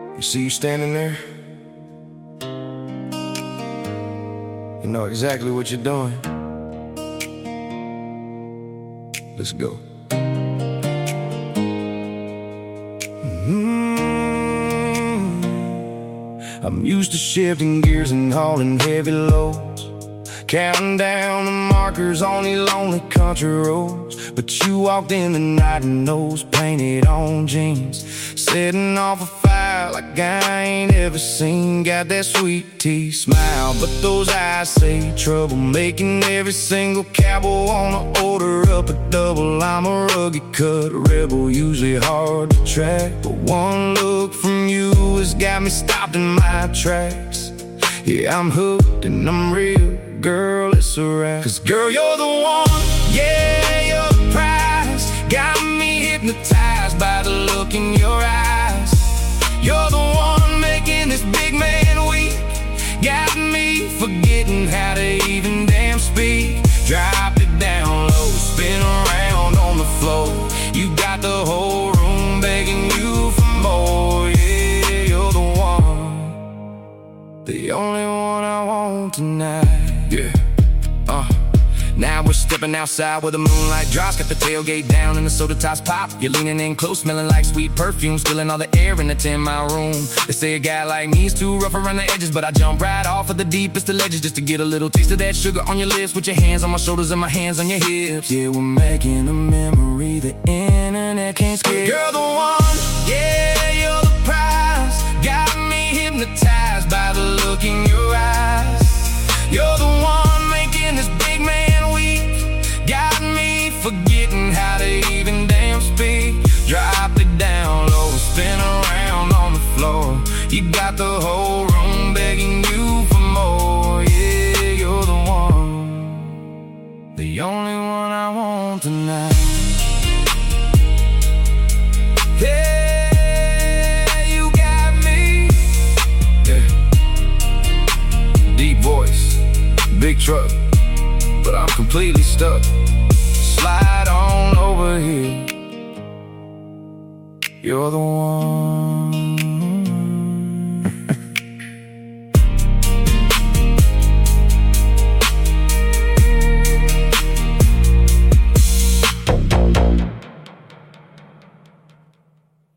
You see you standing there? You know exactly what you're doing. Let's go. I'm used to shifting gears and hauling heavy loads, counting down the markers on these lonely country roads. But you walked in the night in those painted on jeans, setting off a fire like I ain't ever seen. Got that sweet tea smile, but those eyes say trouble, making every single cowboy wanna order up a double. I'm a rugged cut rebel, usually hard to track, but one look from you has got me stopped in my tracks. Yeah, I'm hooked and I'm real, girl, it's a wrap. 'Cause girl, you're the one, yeah, you're the prize. Got me hypnotized by the look in your eyes. You're the one making this big man weak, got me forgetting how to even damn speak. Drop it down low, spin around on the floor. You got the whole room begging you for more. Yeah, you're the one, the only one I want tonight. Yeah, now we're stepping outside where the moonlight drops. Got the tailgate down and the soda tops pop. You're leaning in close, smelling like sweet perfume, spilling all the air in the 10-mile room. They say a guy like me's too rough around the edges, but I jump right off of the deepest of ledges just to get a little taste of that sugar on your lips. With your hands on my shoulders and my hands on your hips. Yeah, we're making a memory the internet can't skip. You're the one, yeah, you're the prize. Got me hypnotized by the look in your eyes. You're the one making this big man weak, got me forgetting how to even damn speak. Drop it down low, spin around on the floor. You got the whole room begging you for more. Yeah, you're the one, the only one I want tonight. Yeah, you got me. Yeah. Deep voice, big truck, but I'm completely stuck. Slide on over here. You're the one.